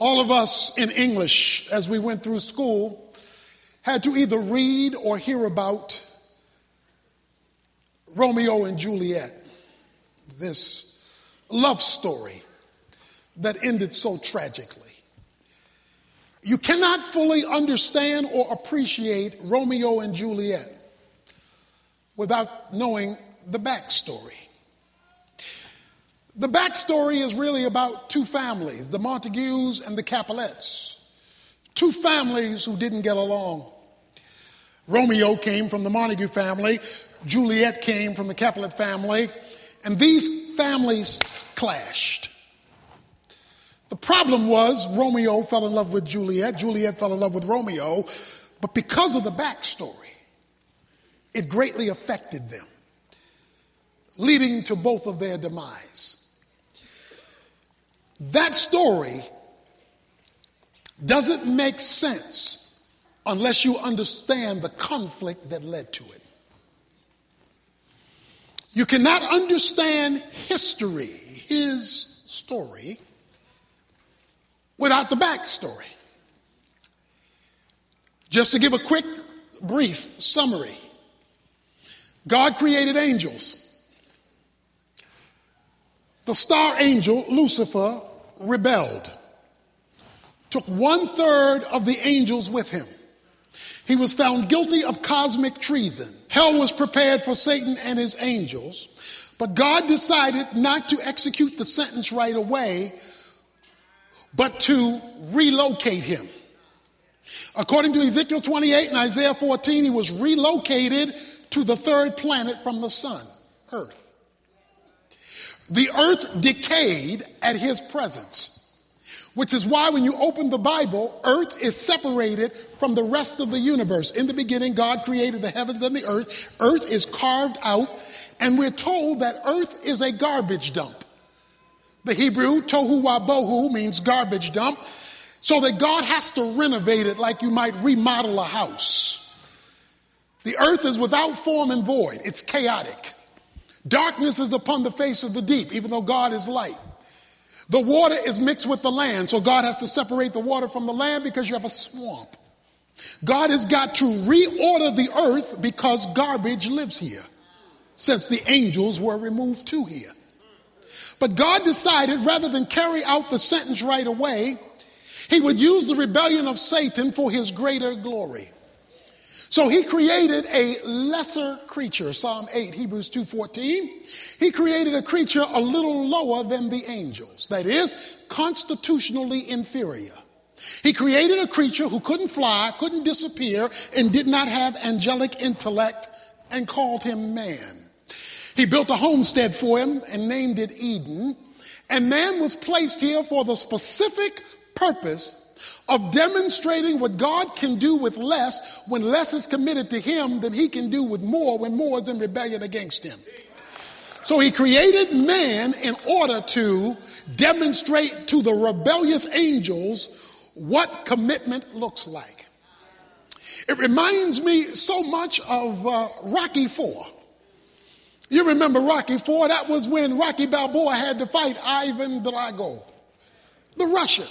All of us in English, as we went through school, had to either read or hear about Romeo and Juliet, this love story that ended so tragically. You cannot fully understand or appreciate Romeo and Juliet without knowing the backstory. The backstory is really about two families, the Montagues and the Capulets. Two families who didn't get along. Romeo came from the Montague family, Juliet came from the Capulet family, and these families clashed. The problem was Romeo fell in love with Juliet, Juliet fell in love with Romeo, but because of the backstory, it greatly affected them, leading to both of their demise. That story doesn't make sense unless you understand the conflict that led to it. You cannot understand history, his story, without the backstory. Just to give a quick, brief summary. God created angels. The star angel, Lucifer, rebelled. Took 1/3 of the angels with him. He was found guilty of cosmic treason. Hell was prepared for Satan and his angels, but God decided not to execute the sentence right away, but to relocate him. According to Ezekiel 28 and Isaiah 14, he was relocated to the third planet from the sun, Earth. The earth decayed at his presence, which is why when you open the Bible, earth is separated from the rest of the universe. In the beginning, God created the heavens and the earth. Earth is carved out, and we're told that earth is a garbage dump. The Hebrew, tohu wabohu, means garbage dump, so that God has to renovate it like you might remodel a house. The earth is without form and void. It's chaotic. Darkness is upon the face of the deep, even though God is light. The water is mixed with the land, so God has to separate the water from the land because you have a swamp. God has got to reorder the earth because garbage lives here, since the angels were removed to here. But God decided rather than carry out the sentence right away, he would use the rebellion of Satan for his greater glory. So he created a lesser creature, Psalm 8, Hebrews 2:14. He created a creature a little lower than the angels, that is, constitutionally inferior. He created a creature who couldn't fly, couldn't disappear, and did not have angelic intellect, and called him man. He built a homestead for him and named it Eden, and man was placed here for the specific purpose of demonstrating what God can do with less when less is committed to him than he can do with more when more is in rebellion against him. So he created man in order to demonstrate to the rebellious angels what commitment looks like. It reminds me so much of Rocky IV. You remember Rocky IV? That was when Rocky Balboa had to fight Ivan Drago, the Russian.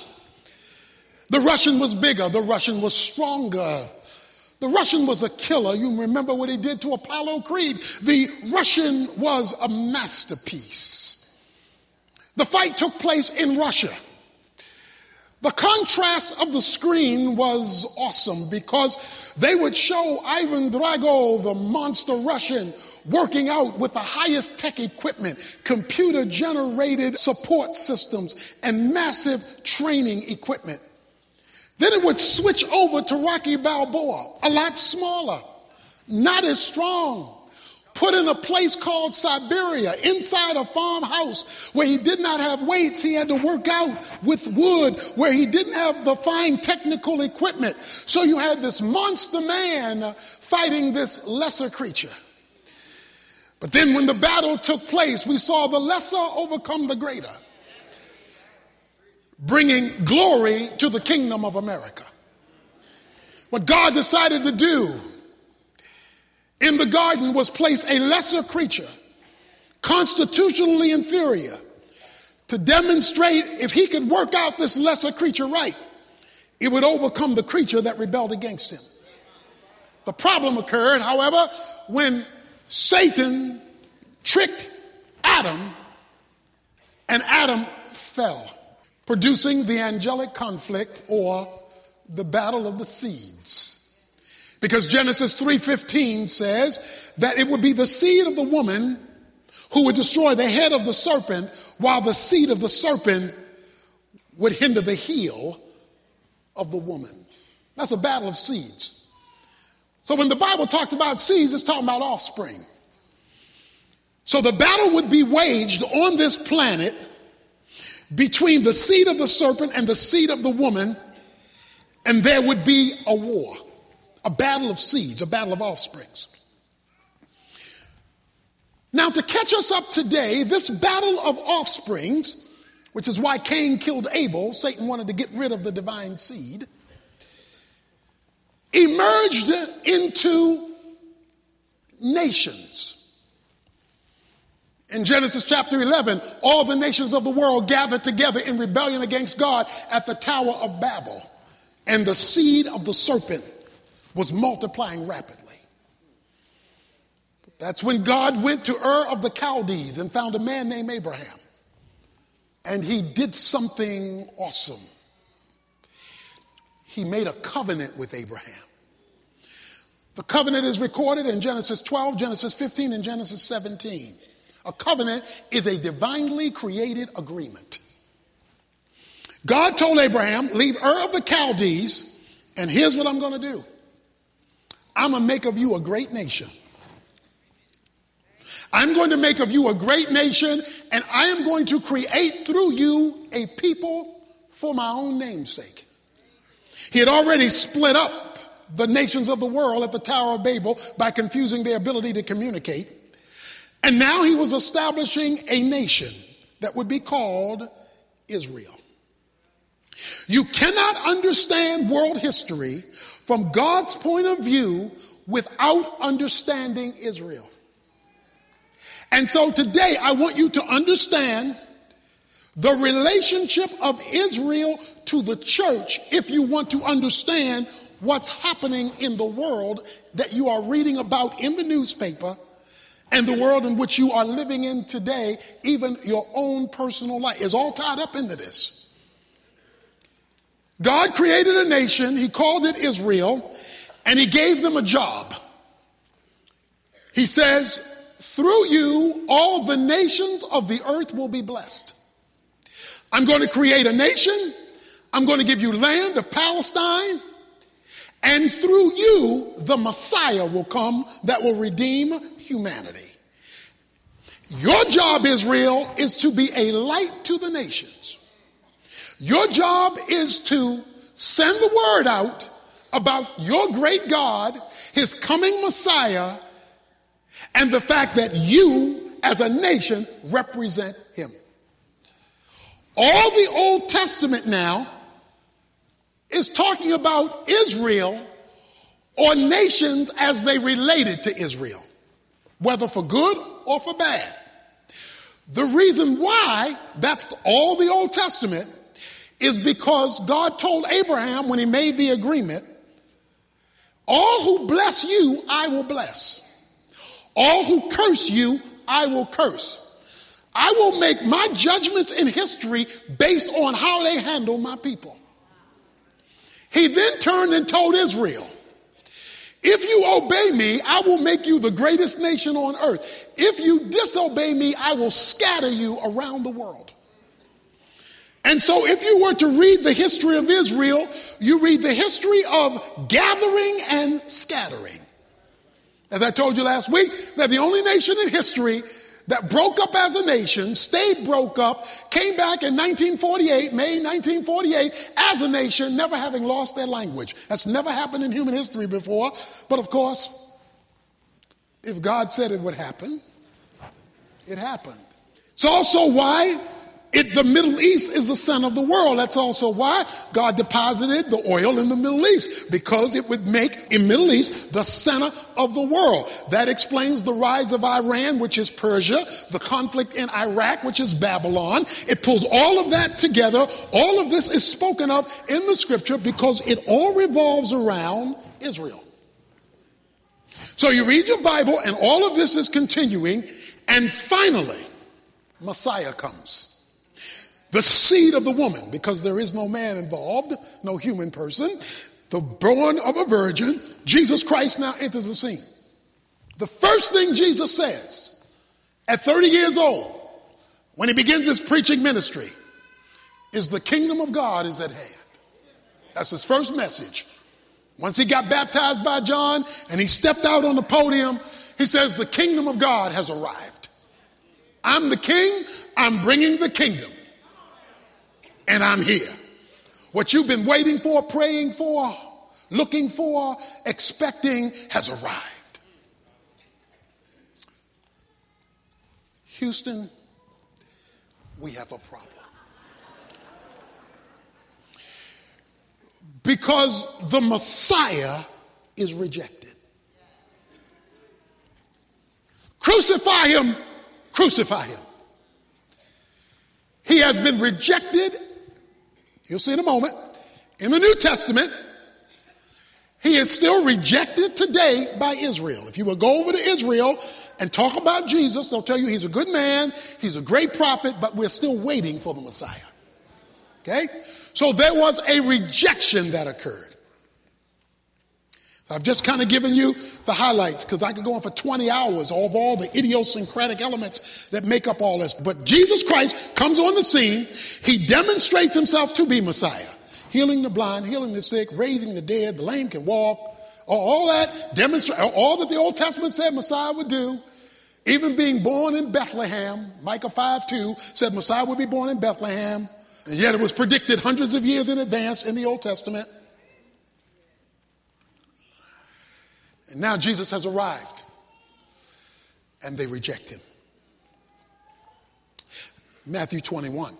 The Russian was bigger. The Russian was stronger. The Russian was a killer. You remember what he did to Apollo Creed. The Russian was a masterpiece. The fight took place in Russia. The contrast of the screen was awesome because they would show Ivan Drago, the monster Russian, working out with the highest tech equipment, computer-generated support systems, and massive training equipment. Then it would switch over to Rocky Balboa, a lot smaller, not as strong, put in a place called Siberia, inside a farmhouse where he did not have weights. He had to work out with wood, where he didn't have the fine technical equipment. So you had this monster man fighting this lesser creature. But then when the battle took place, we saw the lesser overcome the greater, bringing glory to the kingdom of America. What God decided to do in the garden was place a lesser creature, constitutionally inferior, to demonstrate if he could work out this lesser creature right, it would overcome the creature that rebelled against him. The problem occurred, however, when Satan tricked Adam and Adam fell, producing the angelic conflict or the battle of the seeds. Because Genesis 3:15 says that it would be the seed of the woman who would destroy the head of the serpent, while the seed of the serpent would hinder the heel of the woman. That's a battle of seeds. So when the Bible talks about seeds, it's talking about offspring. So the battle would be waged on this planet between the seed of the serpent and the seed of the woman, and there would be a war, a battle of seeds, a battle of offsprings. Now, to catch us up today, this battle of offsprings, which is why Cain killed Abel, Satan wanted to get rid of the divine seed, emerged into nations. In Genesis chapter 11, all the nations of the world gathered together in rebellion against God at the Tower of Babel, and the seed of the serpent was multiplying rapidly. That's when God went to Ur of the Chaldees and found a man named Abraham. And he did something awesome. He made a covenant with Abraham. The covenant is recorded in Genesis 12, Genesis 15, and Genesis 17. A covenant is a divinely created agreement. God told Abraham, leave Ur of the Chaldees, and here's what I'm going to do. I'm going to make of you a great nation. I'm going to make of you a great nation, and I am going to create through you a people for my own name's sake. He had already split up the nations of the world at the Tower of Babel by confusing their ability to communicate. And now he was establishing a nation that would be called Israel. You cannot understand world history from God's point of view without understanding Israel. And so today I want you to understand the relationship of Israel to the church if you want to understand what's happening in the world that you are reading about in the newspaper and the world in which you are living in today. Even your own personal life is all tied up into this. God created a nation, he called it Israel, and he gave them a job. He says, through you, all the nations of the earth will be blessed. I'm going to create a nation. I'm going to give you land of Palestine. And through you, the Messiah will come that will redeem humanity. Your job, Israel, is to be a light to the nations. Your job is to send the word out about your great God, his coming Messiah, and the fact that you, as a nation, represent him. All the Old Testament now is talking about Israel or nations as they related to Israel, whether for good or for bad. The reason why that's all the Old Testament is because God told Abraham when he made the agreement, all who bless you, I will bless. All who curse you, I will curse. I will make my judgments in history based on how they handle my people. He then turned and told Israel, if you obey me, I will make you the greatest nation on earth. If you disobey me, I will scatter you around the world. And so if you were to read the history of Israel, you read the history of gathering and scattering. As I told you last week, they're the only nation in history that broke up as a nation, stayed broke up, came back in 1948, May 1948, as a nation, never having lost their language. That's never happened in human history before. But of course, if God said it would happen, it happened. It's also why The Middle East is the center of the world. That's also why God deposited the oil in the Middle East, because it would make in Middle East the center of the world. That explains the rise of Iran, which is Persia, the conflict in Iraq, which is Babylon. It pulls all of that together. All of this is spoken of in the scripture because it all revolves around Israel. So you read your Bible and all of this is continuing, and finally, Messiah comes. The seed of the woman, because there is no man involved, no human person, the born of a virgin, Jesus Christ now enters the scene. The first thing Jesus says at 30 years old, when he begins his preaching ministry, is the kingdom of God is at hand. That's his first message. Once he got baptized by John and he stepped out on the podium, he says, the kingdom of God has arrived. I'm the king, I'm bringing the kingdom. And I'm here. What you've been waiting for, praying for, looking for, expecting has arrived. Houston, we have a problem. Because the Messiah is rejected. Crucify him, crucify him. He has been rejected. You'll see in a moment. In the New Testament, he is still rejected today by Israel. If you will go over to Israel and talk about Jesus, they'll tell you he's a good man, he's a great prophet, but we're still waiting for the Messiah. Okay? So there was a rejection that occurred. I've just kind of given you the highlights because I could go on for 20 hours of all the idiosyncratic elements that make up all this. But Jesus Christ comes on the scene. He demonstrates himself to be Messiah. Healing the blind, healing the sick, raising the dead, the lame can walk. All that demonstrate, all that the Old Testament said Messiah would do. Even being born in Bethlehem, Micah 5:2 said Messiah would be born in Bethlehem. And yet it was predicted hundreds of years in advance in the Old Testament. And now Jesus has arrived, and they reject him. Matthew 21.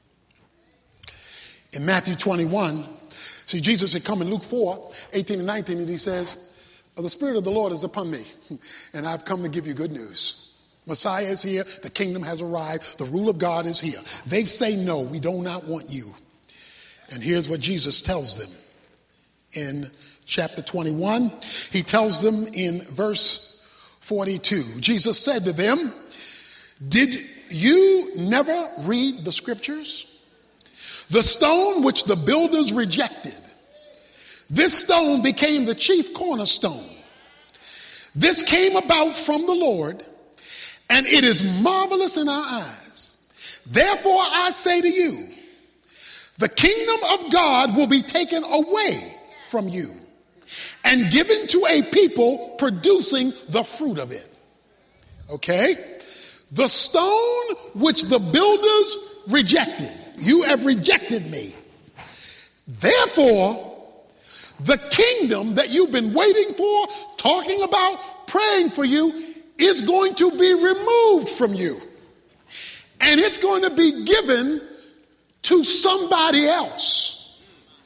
In Matthew 21, see, Jesus had come in Luke 4, 18 and 19, and he says, the Spirit of the Lord is upon me, and I've come to give you good news. Messiah is here, the kingdom has arrived, the rule of God is here. They say, no, we do not want you. And here's what Jesus tells them in chapter 21. He tells them in verse 42. Jesus said to them, did you never read the scriptures? The stone which the builders rejected, this stone became the chief cornerstone. This came about from the Lord, and it is marvelous in our eyes. Therefore I say to you, the kingdom of God will be taken away from you and given to a people producing the fruit of it. Okay? The stone which the builders rejected. You have rejected me. Therefore, the kingdom that you've been waiting for, talking about, praying for you, is going to be removed from you. And it's going to be given to somebody else.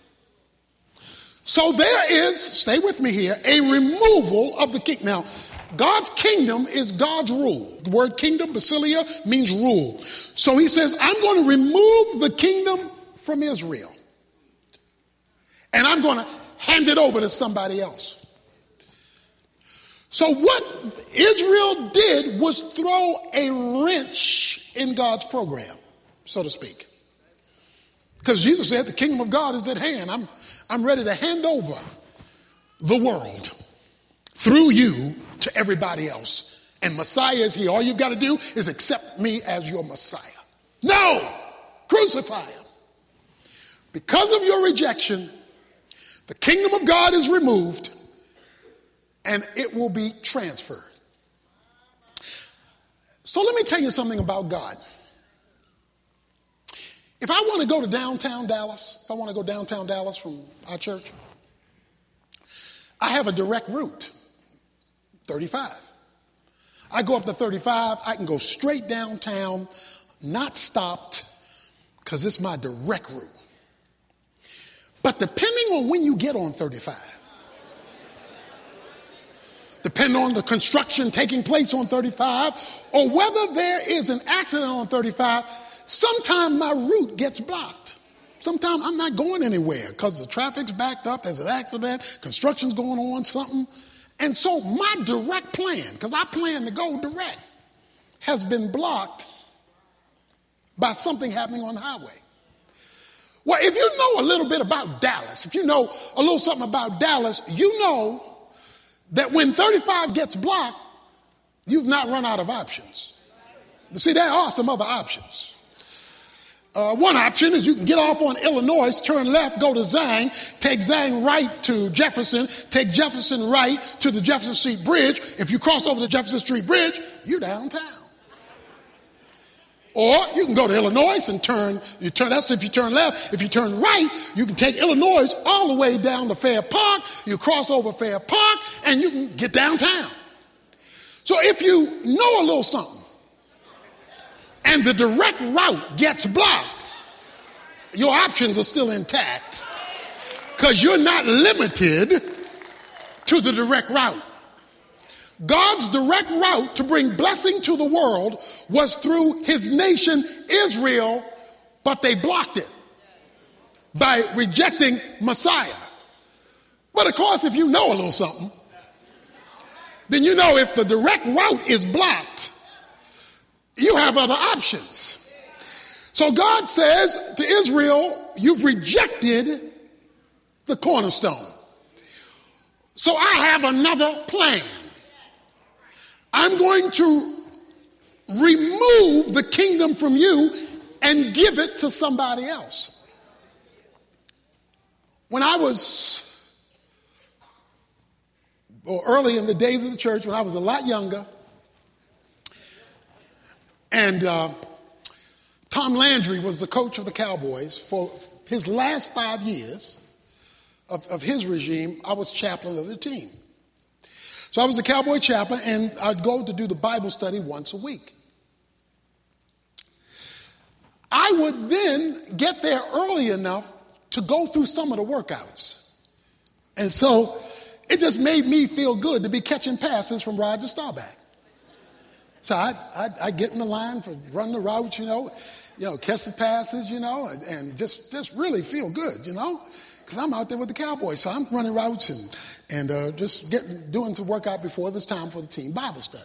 So there is, stay with me here, a removal of the kingdom. Now, God's kingdom is God's rule. The word kingdom, basilia, means rule. So he says, I'm going to remove the kingdom from Israel. And I'm going to hand it over to somebody else. So what Israel did was throw a wrench in God's program, so to speak. Because Jesus said the kingdom of God is at hand. I'm ready to hand over the world through you to everybody else. And Messiah is here. All you've got to do is accept me as your Messiah. No! Crucify him. Because of your rejection, the kingdom of God is removed and it will be transferred. So let me tell you something about God. If I want to go to downtown Dallas, from our church, I have a direct route, 35. I go up to 35, I can go straight downtown, not stopped, because it's my direct route. But depending on when you get on 35, depending on the construction taking place on 35, or whether there is an accident on 35, sometimes my route gets blocked. Sometimes I'm not going anywhere because the traffic's backed up, there's an accident, construction's going on, something. And so my direct plan, because I plan to go direct, has been blocked by something happening on the highway. Well, if you know a little bit about Dallas, if you know a little something about Dallas, you know that when 35 gets blocked, you've not run out of options. But see, there are some other options. One option is you can get off on Illinois, turn left, go to Zang, take Zang right to Jefferson, take Jefferson right to the Jefferson Street Bridge. If you cross over the Jefferson Street Bridge, you're downtown. Or you can go to Illinois and that's if you turn left. If you turn right, you can take Illinois all the way down to Fair Park. You cross over Fair Park and you can get downtown. So if you know a little something and the direct route gets blocked, your options are still intact because you're not limited to the direct route. God's direct route to bring blessing to the world was through his nation, Israel, but they blocked it by rejecting Messiah. But of course, if you know a little something, then you know if the direct route is blocked, you have other options. So God says to Israel, you've rejected the cornerstone. So I have another plan. I'm going to remove the kingdom from you and give it to somebody else. When I was, early in the days of the church, when I was a lot younger, and Tom Landry was the coach of the Cowboys for his last 5 years of his regime, I was chaplain of the team. So I was a Cowboy chaplain, and I'd go to do the Bible study once a week. I would then get there early enough to go through some of the workouts. And so it just made me feel good to be catching passes from Roger Staubach. So I'd get in the line for running the routes, catch the passes, and just really feel good, because I'm out there with the Cowboys. So I'm running routes and just doing some workout before it was time for the team Bible study.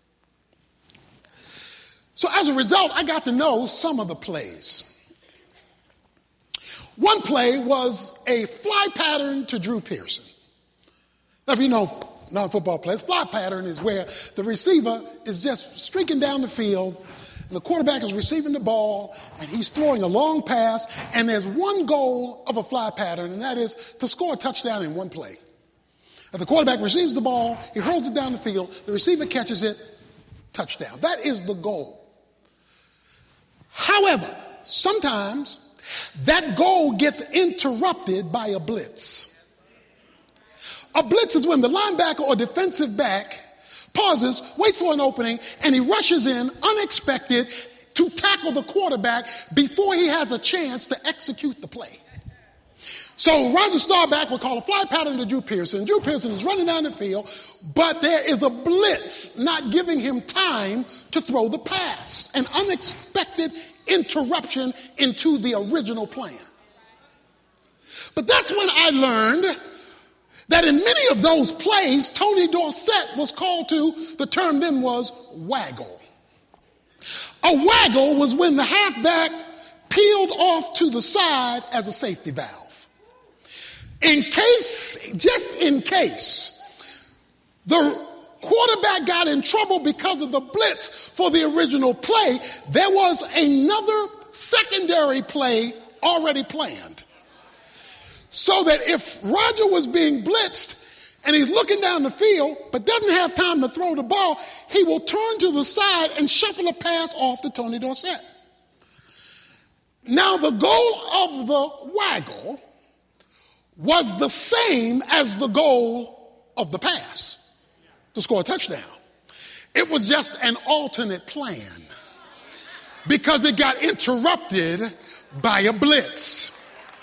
So as a result, I got to know some of the plays. One play was a fly pattern to Drew Pearson. Now, if you know non-football players, fly pattern is where the receiver is just streaking down the field, and the quarterback is receiving the ball, and he's throwing a long pass, and there's one goal of a fly pattern, and that is to score a touchdown in one play. If the quarterback receives the ball, he hurls it down the field, the receiver catches it, touchdown. That is the goal. However, sometimes that goal gets interrupted by a blitz. A blitz is when the linebacker or defensive back pauses, waits for an opening, and he rushes in unexpected to tackle the quarterback before he has a chance to execute the play. So Roger Staubach would call a fly pattern to Drew Pearson. Drew Pearson is running down the field, but there is a blitz not giving him time to throw the pass. An unexpected interruption into the original plan. But that's when I learned that in many of those plays, Tony Dorsett was called to, the term then was waggle. A waggle was when the halfback peeled off to the side as a safety valve. Just in case, the quarterback got in trouble because of the blitz for the original play, there was another secondary play already planned. So that if Roger was being blitzed and he's looking down the field but doesn't have time to throw the ball, he will turn to the side and shuffle a pass off to Tony Dorsett. Now the goal of the waggle was the same as the goal of the pass, to score a touchdown. It was just an alternate plan because it got interrupted by a blitz.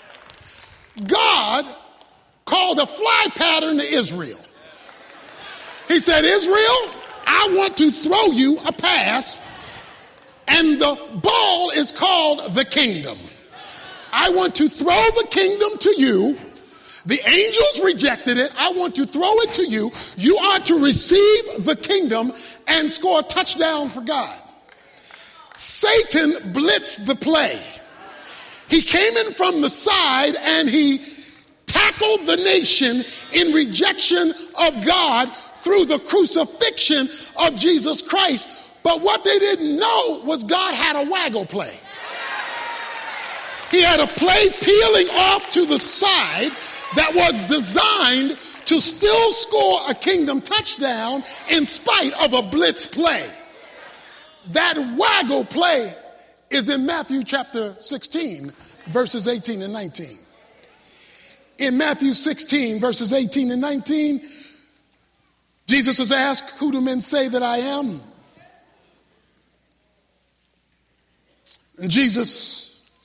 God called a fly pattern to Israel. He said, Israel, I want to throw you a pass, and the ball is called the kingdom. I want to throw the kingdom to you. The angels rejected it. I want to throw it to you. You are to receive the kingdom and score a touchdown for God. Satan blitzed the play. He came in from the side and he tackled the nation in rejection of God through the crucifixion of Jesus Christ. But what they didn't know was God had a waggle play. He had a play peeling off to the side that was designed to still score a kingdom touchdown in spite of a blitz play. That waggle play is in Matthew chapter 16, verses 18 and 19. In Matthew 16, verses 18 and 19, Jesus is asked, who do men say that I am? And Jesus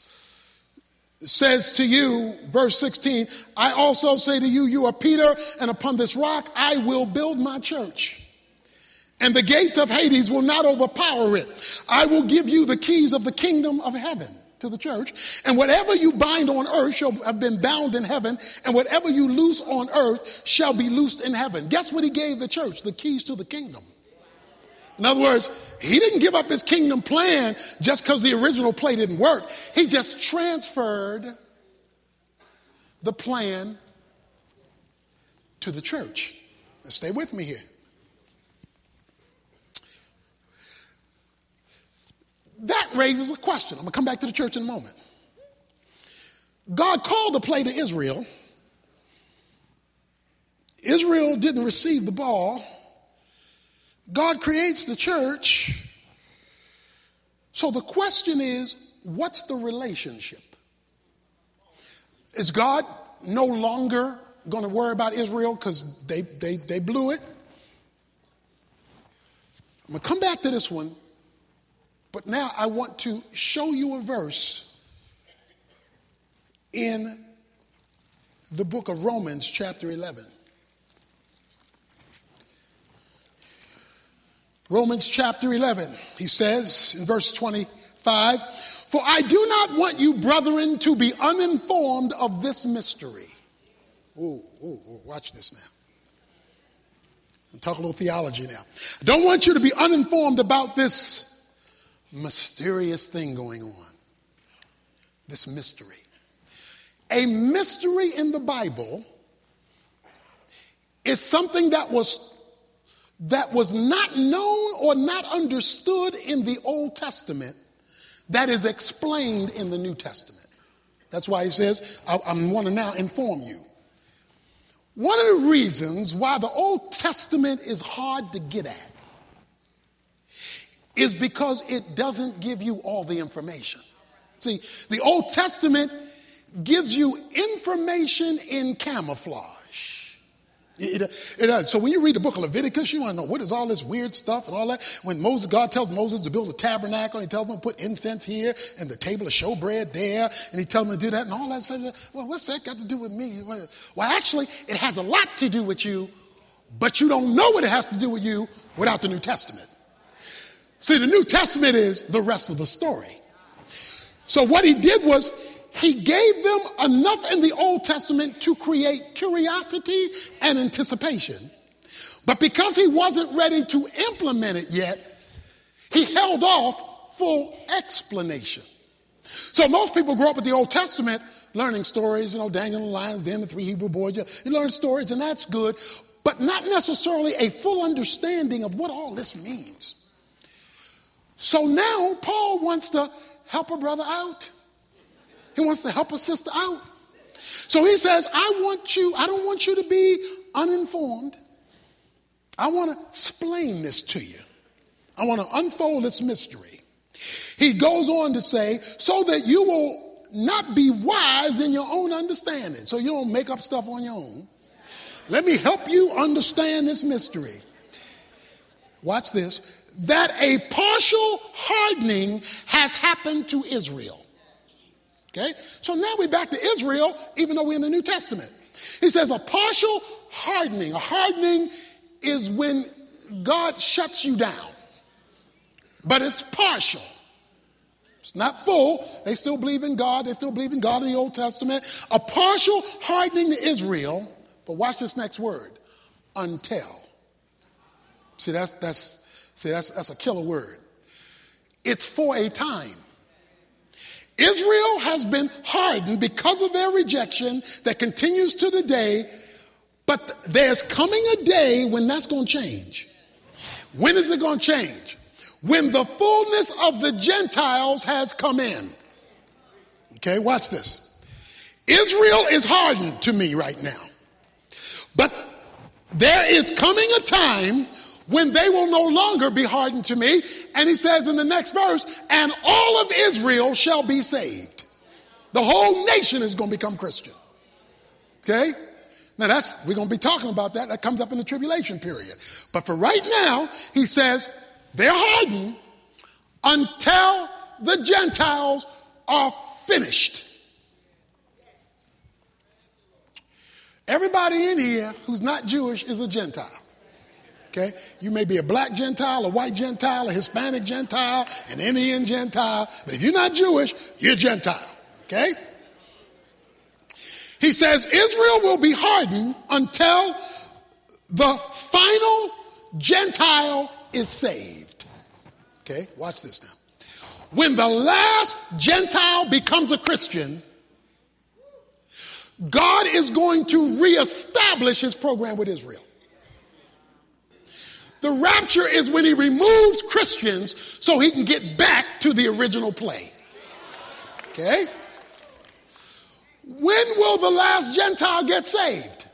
says to you, verse 16, I also say to you, you are Peter, and upon this rock I will build my church. And the gates of Hades will not overpower it. I will give you the keys of the kingdom of heaven, to the church. And whatever you bind on earth shall have been bound in heaven, and whatever you loose on earth shall be loosed in heaven. Guess what he gave the church? The keys to the kingdom. In other words, he didn't give up his kingdom plan just because the original play didn't work. He just transferred the plan to the church. Now stay with me here. That raises a question. I'm going to come back to the church in a moment. God called the play to Israel. Israel didn't receive the ball. God creates the church. So the question is, what's the relationship? Is God no longer going to worry about Israel because they blew it? I'm going to come back to this one, but now I want to show you a verse in the book of Romans, chapter 11. Romans chapter 11, he says in verse 25, for I do not want you, brethren, to be uninformed of this mystery. Watch this now. I'm talking a little theology now. I don't want you to be uninformed about this mysterious thing going on. This mystery. A mystery in the Bible is something that was not known or not understood in the Old Testament that is explained in the New Testament. That's why he says, I want to now inform you. One of the reasons why the Old Testament is hard to get at is because it doesn't give you all the information. See, the Old Testament gives you information in camouflage. It does. So when you read the book of Leviticus, you want to know what is all this weird stuff and all that. When God tells Moses to build a tabernacle, he tells him to put incense here and the table of showbread there, and he tells him to do that and all that stuff. Well, what's that got to do with me? Well, actually, it has a lot to do with you, but you don't know what it has to do with you without the New Testament. See, the New Testament is the rest of the story. So what he did was, he gave them enough in the Old Testament to create curiosity and anticipation. But because he wasn't ready to implement it yet, he held off full explanation. So most people grow up with the Old Testament learning stories, Daniel and the lions, den, the three Hebrew boys. You learn stories, and that's good, but not necessarily a full understanding of what all this means. So now Paul wants to help a brother out. He wants to help a sister out. So he says, I don't want you to be uninformed. I want to explain this to you. I want to unfold this mystery. He goes on to say, so that you will not be wise in your own understanding. So you don't make up stuff on your own. Let me help you understand this mystery. Watch this. That a partial hardening has happened to Israel. Okay? So now we're back to Israel, even though we're in the New Testament. He says a partial hardening. A hardening is when God shuts you down. But it's partial. It's not full. They still believe in God. They still believe in God in the Old Testament. A partial hardening to Israel. But watch this next word. Until. See, that's a killer word. It's for a time. Israel has been hardened because of their rejection that continues to the day, but there's coming a day when that's going to change. When is it going to change? When the fullness of the Gentiles has come in. Okay, watch this. Israel is hardened to me right now, but there is coming a time when they will no longer be hardened to me. And he says in the next verse, and all of Israel shall be saved. The whole nation is going to become Christian. Okay? Now we're going to be talking about that. That comes up in the tribulation period. But for right now, he says, they're hardened until the Gentiles are finished. Everybody in here who's not Jewish is a Gentile. Okay? You may be a black Gentile, a white Gentile, a Hispanic Gentile, an Indian Gentile, but if you're not Jewish, you're Gentile. Okay? He says Israel will be hardened until the final Gentile is saved. Okay? Watch this now. When the last Gentile becomes a Christian, God is going to reestablish his program with Israel. The rapture is when he removes Christians so he can get back to the original play. Okay? When will the last Gentile get saved?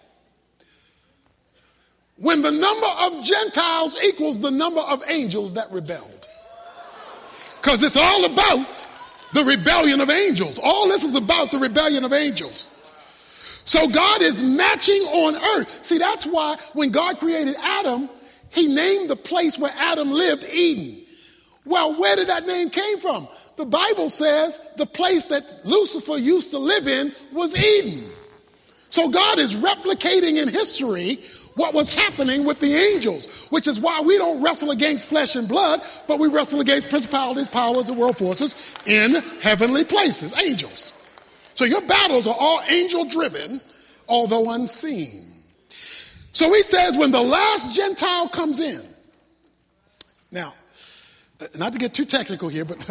When the number of Gentiles equals the number of angels that rebelled. Because it's all about the rebellion of angels. All this is about the rebellion of angels. So God is matching on earth. See, that's why when God created Adam, he named the place where Adam lived Eden. Well, where did that name came from? The Bible says the place that Lucifer used to live in was Eden. So God is replicating in history what was happening with the angels, which is why we don't wrestle against flesh and blood, but we wrestle against principalities, powers, and world forces in heavenly places, angels. So your battles are all angel-driven, although unseen. So he says when the last Gentile comes in. Now, not to get too technical here, but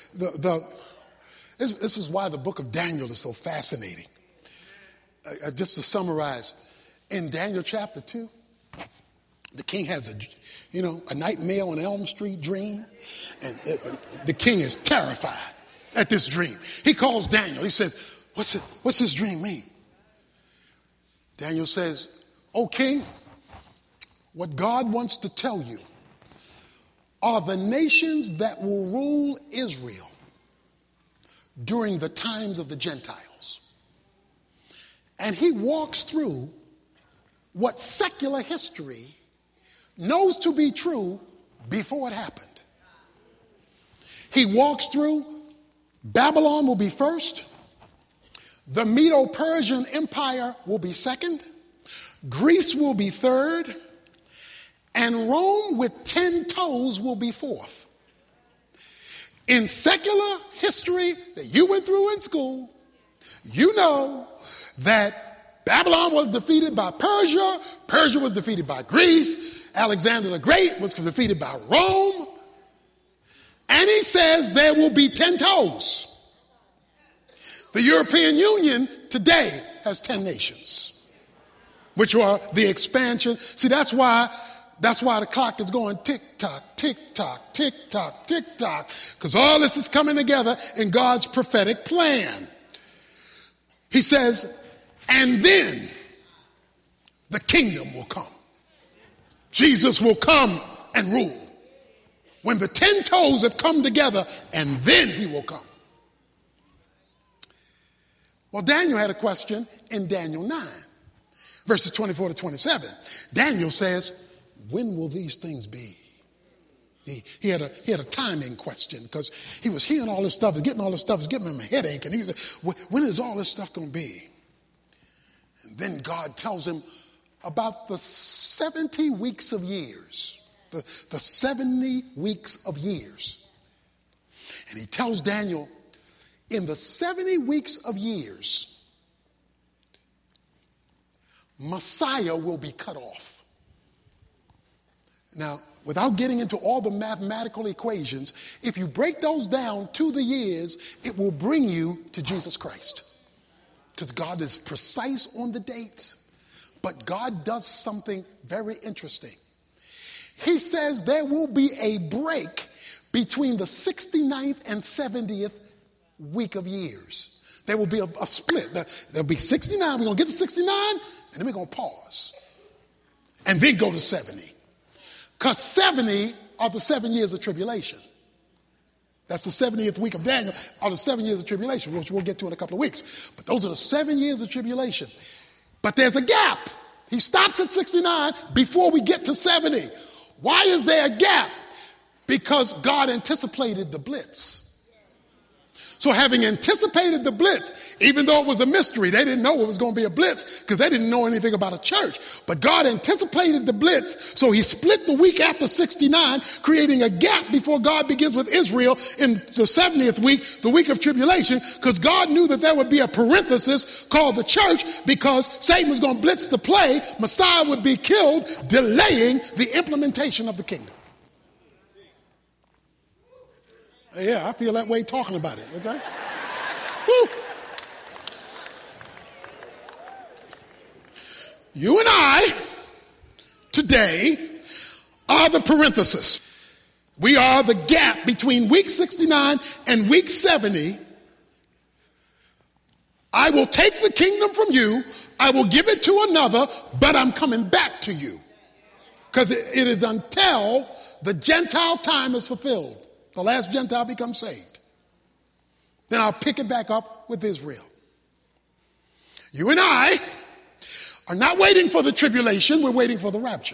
this is why the book of Daniel is so fascinating. Just to summarize, in Daniel chapter 2, the king has a nightmare on Elm Street dream, and the king is terrified at this dream. He calls Daniel. He says, what's this dream mean? Daniel says, O king, what God wants to tell you are the nations that will rule Israel during the times of the Gentiles. And he walks through what secular history knows to be true before it happened. He walks through Babylon will be first, the Medo-Persian Empire will be second, Greece will be third, and Rome with 10 toes will be fourth. In secular history that you went through in school, you know that Babylon was defeated by Persia, Persia was defeated by Greece, Alexander the Great was defeated by Rome, and he says there will be 10 toes. The European Union today has 10 nations, which are the expansion. See, that's why the clock is going tick-tock, tick-tock, tick-tock, tick-tock, because all this is coming together in God's prophetic plan. He says, and then the kingdom will come. Jesus will come and rule. When the 10 toes have come together, and then he will come. Well, Daniel had a question in Daniel 9, verses 24 to 27. Daniel says, when will these things be? He had a timing question because he was hearing all this stuff and getting all this stuff. It's giving him a headache. And he said, when is all this stuff going to be? And then God tells him about the 70 weeks of years. The 70 weeks of years. And he tells Daniel, in the 70 weeks of years, Messiah will be cut off. Now, without getting into all the mathematical equations, if you break those down to the years, it will bring you to Jesus Christ. Because God is precise on the dates. But God does something very interesting. He says there will be a break between the 69th and 70th week of years. There will be a split. There'll be 69. We're going to get to 69, and then we're going to pause. And then go to 70. Because 70 are the 7 years of tribulation. That's the 70th week of Daniel, are the 7 years of tribulation, which we'll get to in a couple of weeks. But those are the 7 years of tribulation. But there's a gap. He stops at 69 before we get to 70. Why is there a gap? Because God anticipated the blitz. So having anticipated the blitz, even though it was a mystery, they didn't know it was going to be a blitz because they didn't know anything about a church. But God anticipated the blitz, so he split the week after 69, creating a gap before God begins with Israel in the 70th week, the week of tribulation, because God knew that there would be a parenthesis called the church because Satan was going to blitz the play, Messiah would be killed, delaying the implementation of the kingdom. Yeah, I feel that way talking about it, okay? Woo. You and I, today, are the parenthesis. We are the gap between week 69 and week 70. I will take the kingdom from you, I will give it to another, but I'm coming back to you. Because it is until the Gentile time is fulfilled. The last Gentile becomes saved. Then I'll pick it back up with Israel. You and I are not waiting for the tribulation, we're waiting for the rapture.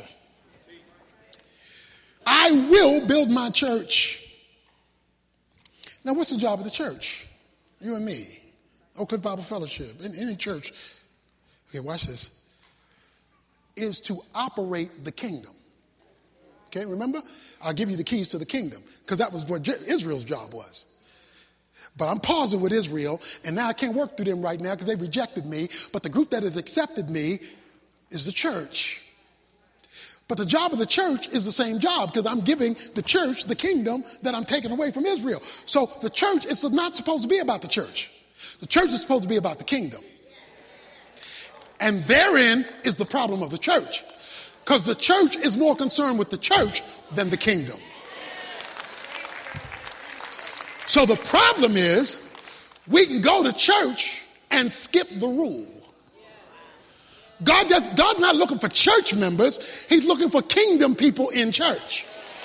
I will build my church. Now, what's the job of the church? You and me. Oak Cliff Bible Fellowship, in any church. Okay, watch this. Is to operate the kingdom. Okay, remember? I'll give you the keys to the kingdom because that was what Israel's job was. But I'm pausing with Israel, and now I can't work through them right now because they rejected me. But the group that has accepted me is the church. But the job of the church is the same job because I'm giving the church the kingdom that I'm taking away from Israel. So the church is not supposed to be about the church. The church is supposed to be about the kingdom. And therein is the problem of the church. Because the church is more concerned with the church than the kingdom. So the problem is we can go to church and skip the rule. God's not looking for church members. He's looking for kingdom people in church.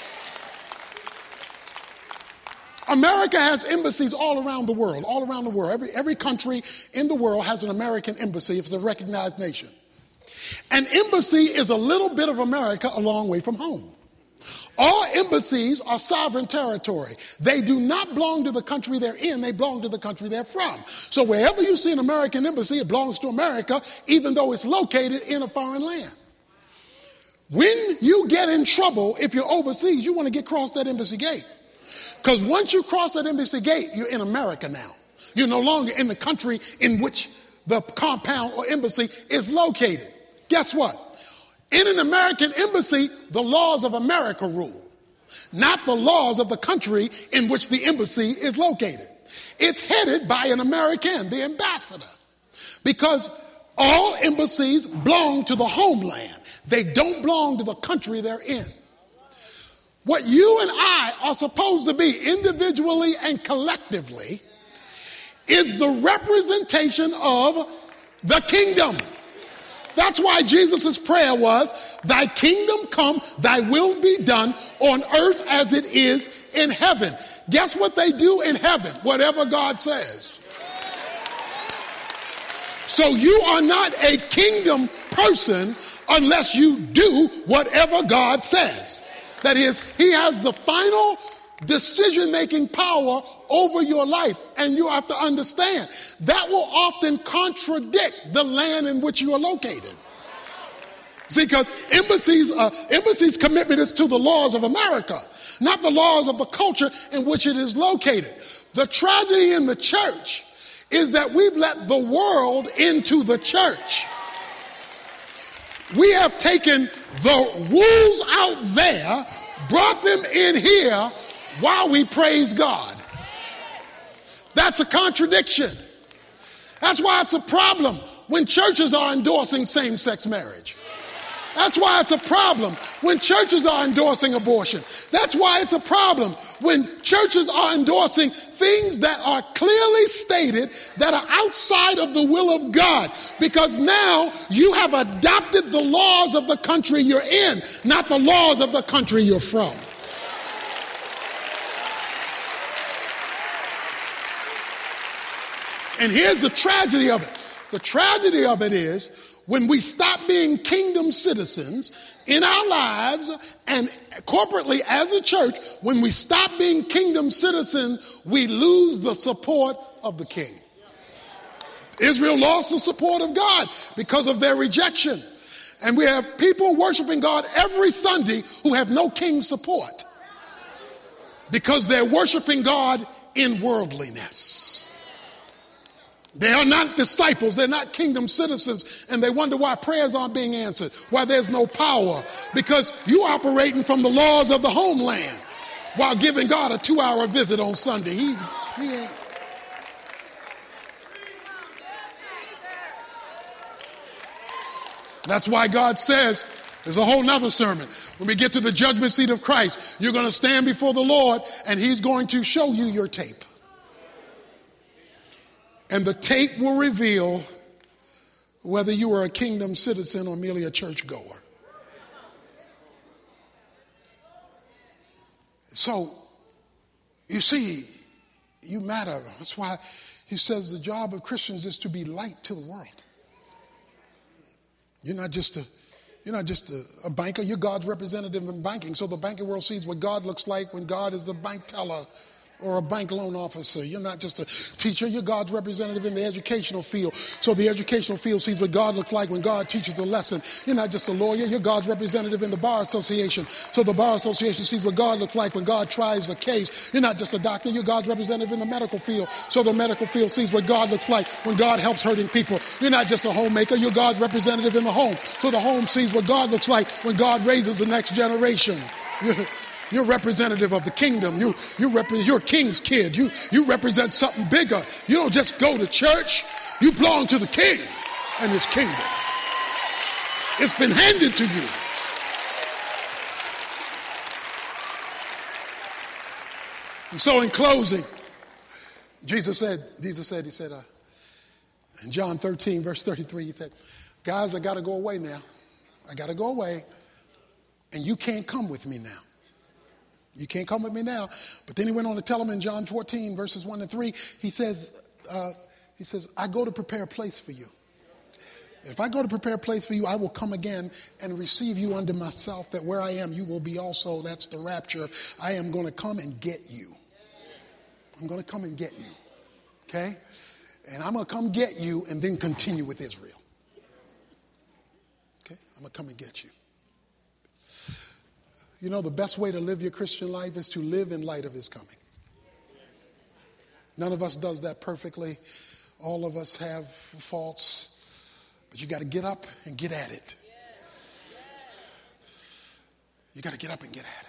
America has embassies all around the world, all around the world. Every country in the world has an American embassy if it's a recognized nation. An embassy is a little bit of America a long way from home. All embassies are sovereign territory. They do not belong to the country they're in. They belong to the country they're from. So wherever you see an American embassy, it belongs to America, even though it's located in a foreign land. When you get in trouble, if you're overseas, you want to get across that embassy gate. Because once you cross that embassy gate, you're in America now. You're no longer in the country in which the compound or embassy is located. Guess what? In an American embassy, the laws of America rule, not the laws of the country in which the embassy is located. It's headed by an American, the ambassador, because all embassies belong to the homeland. They don't belong to the country they're in. What you and I are supposed to be individually and collectively is the representation of the kingdom. That's why Jesus' prayer was, thy kingdom come, thy will be done on earth as it is in heaven. Guess what they do in heaven? Whatever God says. So you are not a kingdom person unless you do whatever God says. That is, he has the final decision-making power over your life. And you have to understand, that will often contradict the land in which you are located. See, because embassy's commitment is to the laws of America, not the laws of the culture in which it is located. The tragedy in the church is that we've let the world into the church. We have taken the rules out there, brought them in here while we praise God. That's a contradiction. That's why it's a problem when churches are endorsing same-sex marriage. That's why it's a problem when churches are endorsing abortion. That's why it's a problem when churches are endorsing things that are clearly stated that are outside of the will of God. Because now you have adopted the laws of the country you're in, not the laws of the country you're from. And here's the tragedy of it. The tragedy of it is when we stop being kingdom citizens in our lives and corporately as a church, when we stop being kingdom citizens, we lose the support of the king. Israel lost the support of God because of their rejection. And we have people worshiping God every Sunday who have no king's support because they're worshiping God in worldliness. They are not disciples. They're not kingdom citizens. And they wonder why prayers aren't being answered, why there's no power. Because you're operating from the laws of the homeland while giving God a 2-hour visit on Sunday. He ain't. That's why God says, there's a whole nother sermon. When we get to the judgment seat of Christ, you're going to stand before the Lord and he's going to show you your tape. And the tape will reveal whether you are a kingdom citizen or merely a churchgoer. So, you see, you matter. That's why he says the job of Christians is to be light to the world. You're not just a banker. You're God's representative in banking. So the banking world sees what God looks like when God is the bank teller or a bank loan officer. You're not just a teacher. You're God's representative in the educational field. So the educational field sees what God looks like when God teaches a lesson. You're not just a lawyer. You're God's representative in the bar association. So the bar association sees what God looks like when God tries a case. You're not just a doctor. You're God's representative in the medical field. So the medical field sees what God looks like when God helps hurting people. You're not just a homemaker. You're God's representative in the home. So the home sees what God looks like when God raises the next generation. You're representative of the kingdom. You're a king's kid. You represent something bigger. You don't just go to church. You belong to the king and his kingdom. It's been handed to you. And so in closing, Jesus said, in John 13, verse 33, he said, guys, I got to go away now. I got to go away. And you can't come with me now. You can't come with me now. But then he went on to tell them in John 14, verses 1 and 3, he says, I go to prepare a place for you. If I go to prepare a place for you, I will come again and receive you unto myself, that where I am, you will be also. That's the rapture. I am going to come and get you. I'm going to come and get you. Okay? And I'm going to come get you and then continue with Israel. Okay? I'm going to come and get you. You know, the best way to live your Christian life is to live in light of his coming. None of us does that perfectly. All of us have faults. But you got to get up and get at it. You got to get up and get at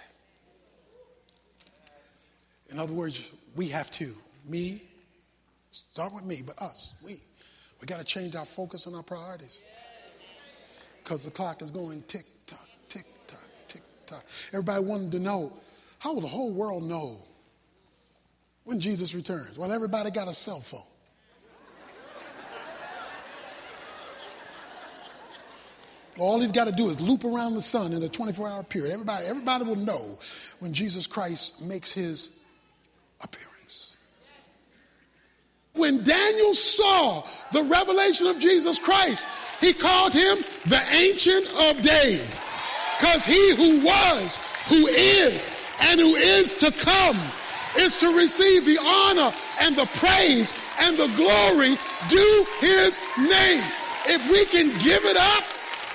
it. In other words, we have to. Me, start with me, but us, we got to change our focus and our priorities. Because the clock is going tick, tock, tick, tock, tick, tock. Everybody wanted to know, how will the whole world know when Jesus returns? Well, everybody got a cell phone. All he's got to do is loop around the sun in a 24-hour period. Everybody will know when Jesus Christ makes his appearance. When Daniel saw the revelation of Jesus Christ, he called him the Ancient of Days. Because he who was, who is and who is to come, is to receive the honor and the praise and the glory due his name. If we can give it up,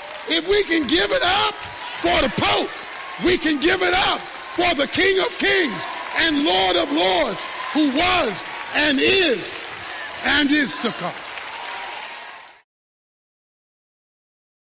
for the Pope, we can give it up for the King of Kings and Lord of Lords, who was and is to come.